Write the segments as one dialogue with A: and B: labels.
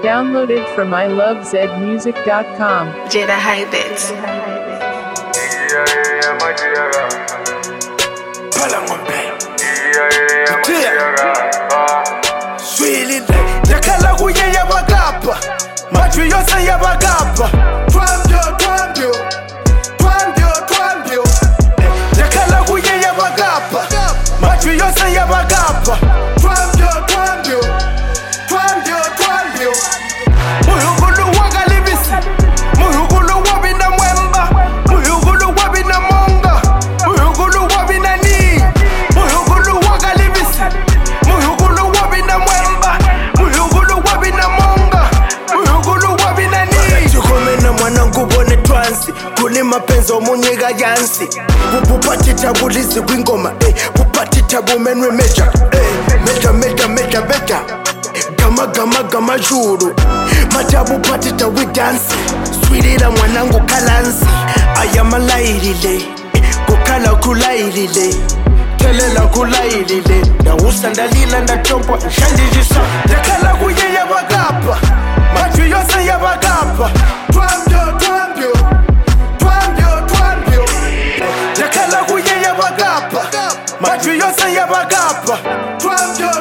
A: Downloaded from ilovezmusic.com.
B: Jada Hybits.
C: Yakala kuye yabagapa Machu yose yabagapa Twambyo Yakala kuye yabagapa Machu yose yabagapa Twambyo Muyugulu wagalibisi Muyugulu wabina mwemba Muyugulu wabina monga Muyugulu wabina ni Muyugulu wagalibisi Muyugulu wabina mwemba Muyugulu wabina monga Muyugulu wabina ni Chukumena mwanangu bone twansi Kuli mapenzo munyega yansi Bupatita bulizi kwingoma Bupatita bumenwe meja Meja Gama juru Matabu patita we dance Swirira mwanangu kalansi Ayama lairile Kukala kulairile Telela kulairile Na usandalila na chompo Shandijisa Yakala kuye yabagapa Machu yose yabagapa Twambyo Yakala kuye yabagapa Machu yose yabagapa Twambyo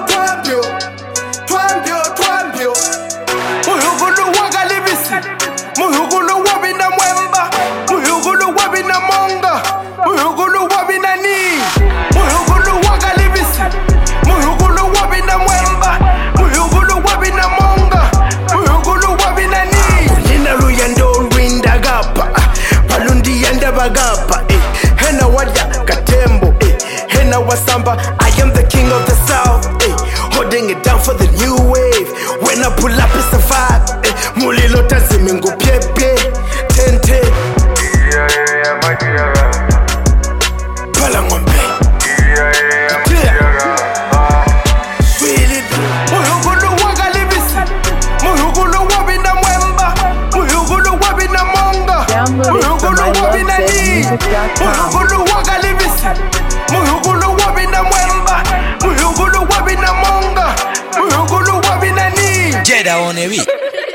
C: Muyugulu wagalibisi Muyugulu wabina mwemba Muyugulu wabina monga Muyugulu wabina ni Muyugulu wagalibisi Muyugulu wabina mwemba Muyugulu wabina monga Muyugulu wabina ni Lina luyando rwindagapa Palundi yanda bagapa Hena wada katembo Hena wasamba I am the king of the south Holding it down for the new wave When I pull up it's a vibe Mulilo tazimingu pepe Tente Pala ngombe Swili Muyugulu wagalibisi Muyugulu wabina mwemba Muyugulu wabina monga
A: Downloaded from
C: Muyugulu wabina ni
A: ilovezmusic.com.
C: Muyugulu wagalibisi Muyugulu wabina mwemba Muyugulu wabina monga Muyugulu wabina ni
D: Jada on the beat.